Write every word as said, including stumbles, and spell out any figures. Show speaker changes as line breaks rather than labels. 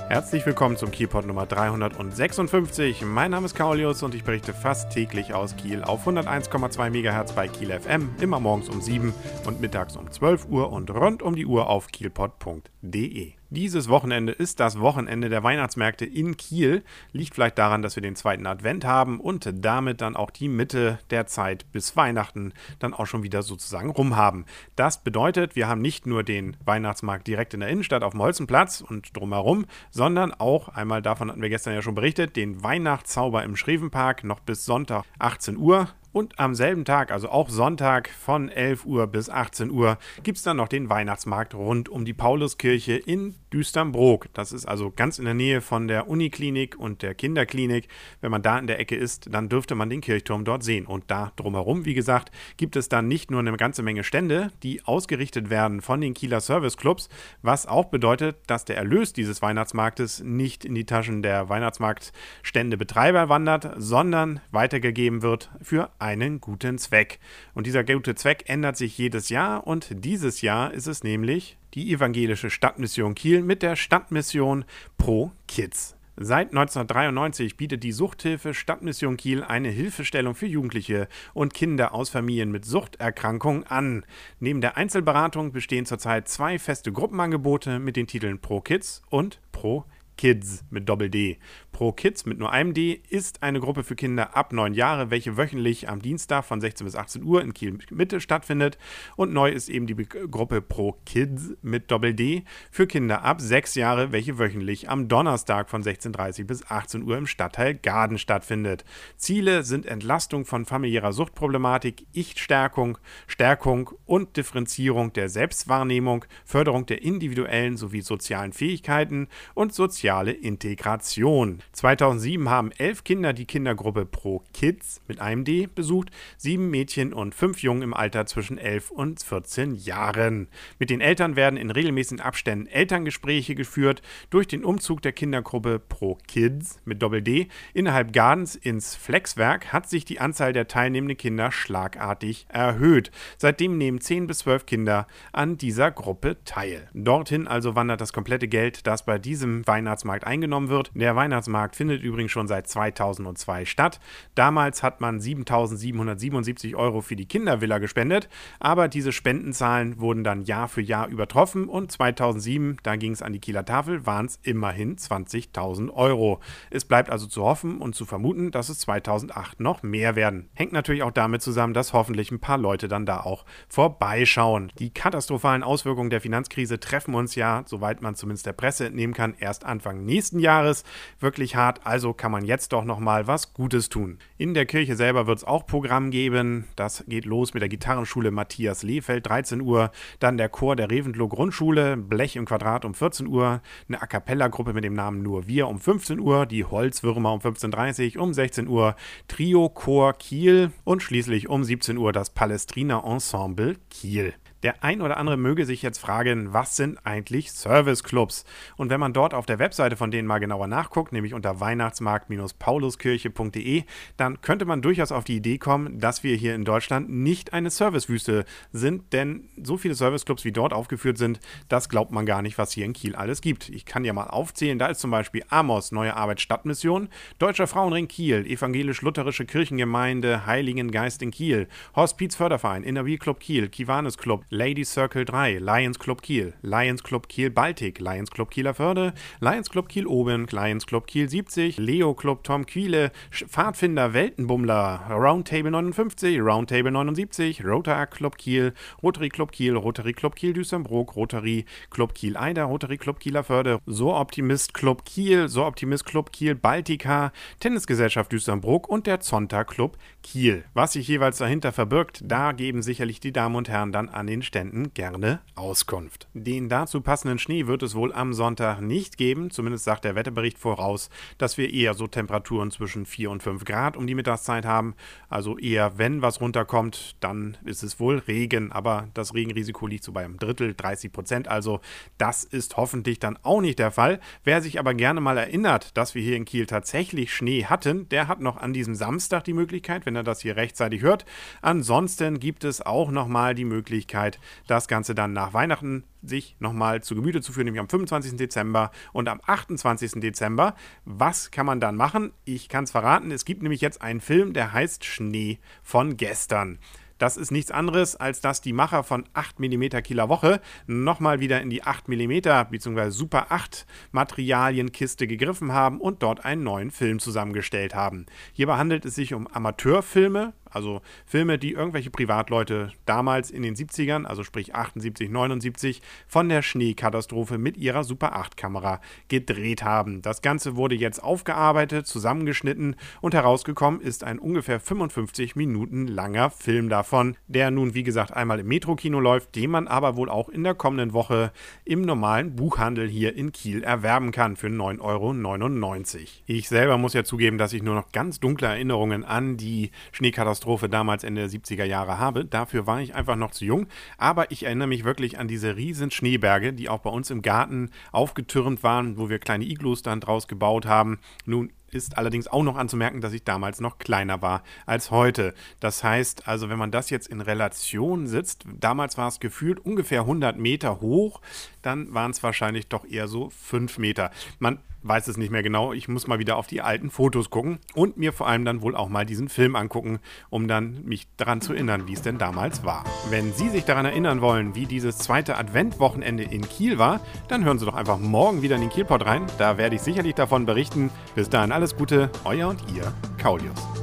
Herzlich willkommen zum Kielpot Nummer dreihundertsechsundfünfzig. Mein Name ist Kaulius und ich berichte fast täglich aus Kiel auf hunderteins Komma zwei Megahertz bei Kiel F M, immer morgens um sieben und mittags um zwölf Uhr und rund um die Uhr auf kielpot punkt de. Dieses Wochenende ist das Wochenende der Weihnachtsmärkte in Kiel. Liegt vielleicht daran, dass wir den zweiten Advent haben und damit dann auch die Mitte der Zeit bis Weihnachten dann auch schon wieder sozusagen rum haben. Das bedeutet, wir haben nicht nur den Weihnachtsmarkt direkt in der Innenstadt auf dem Holzenplatz und drumherum, sondern auch, einmal davon hatten wir gestern ja schon berichtet, den Weihnachtszauber im Schrevenpark noch bis Sonntag achtzehn Uhr. Und am selben Tag, also auch Sonntag von elf Uhr bis achtzehn Uhr, gibt es dann noch den Weihnachtsmarkt rund um die Pauluskirche in Düsternbrook. Das ist also ganz in der Nähe von der Uniklinik und der Kinderklinik. Wenn man da in der Ecke ist, dann dürfte man den Kirchturm dort sehen. Und da drumherum, wie gesagt, gibt es dann nicht nur eine ganze Menge Stände, die ausgerichtet werden von den Kieler Serviceclubs, was auch bedeutet, dass der Erlös dieses Weihnachtsmarktes nicht in die Taschen der Weihnachtsmarktständebetreiber wandert, sondern weitergegeben wird für einen guten Zweck. Und dieser gute Zweck ändert sich jedes Jahr und dieses Jahr ist es nämlich die evangelische Stadtmission Kiel mit der Stadtmission Pro Kids. Seit neunzehnhundertdreiundneunzig bietet die Suchthilfe Stadtmission Kiel eine Hilfestellung für Jugendliche und Kinder aus Familien mit Suchterkrankungen an. Neben der Einzelberatung bestehen zurzeit zwei feste Gruppenangebote mit den Titeln Pro Kids und Pro Kids mit Doppel-D. Pro Kids mit nur einem D ist eine Gruppe für Kinder ab neun Jahre, welche wöchentlich am Dienstag von sechzehn bis achtzehn Uhr in Kiel Mitte stattfindet. Und neu ist eben die Be- Gruppe Pro Kids mit Doppel-D für Kinder ab sechs Jahre, welche wöchentlich am Donnerstag von sechzehn Uhr dreißig bis achtzehn Uhr im Stadtteil Gaden stattfindet. Ziele sind Entlastung von familiärer Suchtproblematik, Ich-Stärkung, Stärkung und Differenzierung der Selbstwahrnehmung, Förderung der individuellen sowie sozialen Fähigkeiten und soziale Integration. zweitausendsieben haben elf Kinder die Kindergruppe Pro Kids mit einem D besucht, sieben Mädchen und fünf Jungen im Alter zwischen elf und vierzehn Jahren. Mit den Eltern werden in regelmäßigen Abständen Elterngespräche geführt. Durch den Umzug der Kindergruppe Pro Kids mit Doppel-D innerhalb Gadens ins Flexwerk hat sich die Anzahl der teilnehmenden Kinder schlagartig erhöht. Seitdem nehmen zehn bis zwölf Kinder an dieser Gruppe teil. Dorthin also wandert das komplette Geld, das bei diesem Weihnachtsmarkt eingenommen wird. Der Weihnachtsmarkt findet übrigens schon seit zweitausendzwei statt. Damals hat man siebentausendsiebenhundertsiebenundsiebzig Euro für die Kindervilla gespendet, aber diese Spendenzahlen wurden dann Jahr für Jahr übertroffen und zweitausendsieben, da ging es an die Kieler Tafel, waren es immerhin zwanzigtausend Euro. Es bleibt also zu hoffen und zu vermuten, dass es zweitausendacht noch mehr werden. Hängt natürlich auch damit zusammen, dass hoffentlich ein paar Leute dann da auch vorbeischauen. Die katastrophalen Auswirkungen der Finanzkrise treffen uns ja, soweit man zumindest der Presse entnehmen kann, erst Anfang nächsten Jahres wirklich hart, also kann man jetzt doch nochmal was Gutes tun. In der Kirche selber wird es auch Programm geben. Das geht los mit der Gitarrenschule Matthias Lehfeld, dreizehn Uhr, dann der Chor der Reventlow Grundschule, Blech im Quadrat um vierzehn Uhr, eine A Cappella-Gruppe mit dem Namen Nur Wir um fünfzehn Uhr, die Holzwürmer um fünfzehn Uhr dreißig, um sechzehn Uhr Trio Chor Kiel und schließlich um siebzehn Uhr das Palestrina Ensemble Kiel. Der ein oder andere möge sich jetzt fragen, was sind eigentlich Serviceclubs? Und wenn man dort auf der Webseite von denen mal genauer nachguckt, nämlich unter weihnachtsmarkt pauluskirche punkt de, dann könnte man durchaus auf die Idee kommen, dass wir hier in Deutschland nicht eine Servicewüste sind, denn so viele Serviceclubs wie dort aufgeführt sind, das glaubt man gar nicht, was hier in Kiel alles gibt. Ich kann ja mal aufzählen, da ist zum Beispiel Amos, Neue Arbeit Stadtmission, Deutscher Frauenring Kiel, Evangelisch-Lutherische Kirchengemeinde Heiligen Geist in Kiel, Hospiz Förderverein, Inner Wheel Club Kiel, Kiwanis Club, Ladies Circle drei, Lions Club Kiel, Lions Club Kiel Baltic, Lions Club Kieler Förde, Lions Club Kiel Oben, Lions Club Kiel siebzig, Leo Club Tom Quiele, Pfadfinder Weltenbummler, Roundtable neunundfünfzig, Roundtable neunundsiebzig, Rotary Club Kiel, Rotary Club Kiel, Rotary Club Kiel Düsternbrook, Rotary Club Kiel Eider, Rotary Club Kieler Förde, So Optimist Club Kiel, So Optimist Club Kiel Baltica, Tennisgesellschaft Düsternbrook und der Zonta Club Kiel. Was sich jeweils dahinter verbirgt, da geben sicherlich die Damen und Herren dann an den Ständen gerne Auskunft. Den dazu passenden Schnee wird es wohl am Sonntag nicht geben, zumindest sagt der Wetterbericht voraus, dass wir eher so Temperaturen zwischen vier und fünf Grad um die Mittagszeit haben, also eher, wenn was runterkommt, dann ist es wohl Regen, aber das Regenrisiko liegt so bei einem Drittel, dreißig Prozent, also das ist hoffentlich dann auch nicht der Fall. Wer sich aber gerne mal erinnert, dass wir hier in Kiel tatsächlich Schnee hatten, der hat noch an diesem Samstag die Möglichkeit, wenn er das hier rechtzeitig hört. Ansonsten gibt es auch nochmal die Möglichkeit, Gelegenheit, das Ganze dann nach Weihnachten sich nochmal zu Gemüte zu führen, nämlich am fünfundzwanzigsten Dezember und am achtundzwanzigsten Dezember. Was kann man dann machen? Ich kann es verraten, es gibt nämlich jetzt einen Film, der heißt Schnee von gestern. Das ist nichts anderes, als dass die Macher von acht Millimeter Kieler Woche nochmal wieder in die acht Millimeter bzw. Super acht Materialienkiste gegriffen haben und dort einen neuen Film zusammengestellt haben. Hierbei handelt es sich um Amateurfilme, also Filme, die irgendwelche Privatleute damals in den siebzigern, also sprich achtundsiebzig, neunundsiebzig, von der Schneekatastrophe mit ihrer Super acht Kamera gedreht haben. Das Ganze wurde jetzt aufgearbeitet, zusammengeschnitten und herausgekommen ist ein ungefähr fünfundfünfzig Minuten langer Film davon, der nun wie gesagt einmal im Metro-Kino läuft, den man aber wohl auch in der kommenden Woche im normalen Buchhandel hier in Kiel erwerben kann für neun Euro neunundneunzig. Ich selber muss ja zugeben, dass ich nur noch ganz dunkle Erinnerungen an die Schneekatastrophe damals Ende der siebziger Jahre habe. Dafür war ich einfach noch zu jung, aber ich erinnere mich wirklich an diese riesen Schneeberge, die auch bei uns im Garten aufgetürmt waren, wo wir kleine Iglus dann draus gebaut haben. Nun ist allerdings auch noch anzumerken, dass ich damals noch kleiner war als heute. Das heißt, also wenn man das jetzt in Relation setzt, damals war es gefühlt ungefähr hundert Meter hoch, dann waren es wahrscheinlich doch eher so fünf Meter. Man weiß es nicht mehr genau, ich muss mal wieder auf die alten Fotos gucken und mir vor allem dann wohl auch mal diesen Film angucken, um dann mich daran zu erinnern, wie es denn damals war. Wenn Sie sich daran erinnern wollen, wie dieses zweite Adventwochenende in Kiel war, dann hören Sie doch einfach morgen wieder in den Kielpot rein, da werde ich sicherlich davon berichten. Bis dahin alles Gute, euer und ihr, Kaulius.